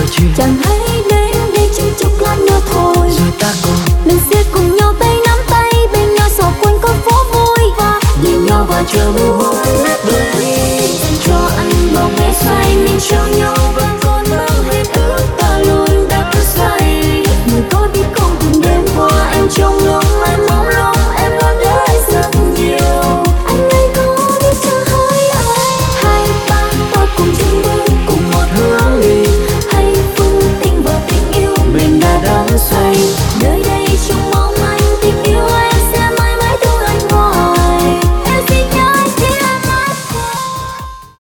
chuyện. Chẳng hãy đến đây chỉ chốc lát nữa thôi, rồi ta mình sẽ cùng nhau tay nắm tay bên nhau dạo quanh con phố vui và nhìn nhau và chờ mùa nát bưởi. Dành cho anh bao ngày say mình cho nhau vẫn còn mang hết ước ta luôn đã cứ say. Người có biết không từng đêm qua em trong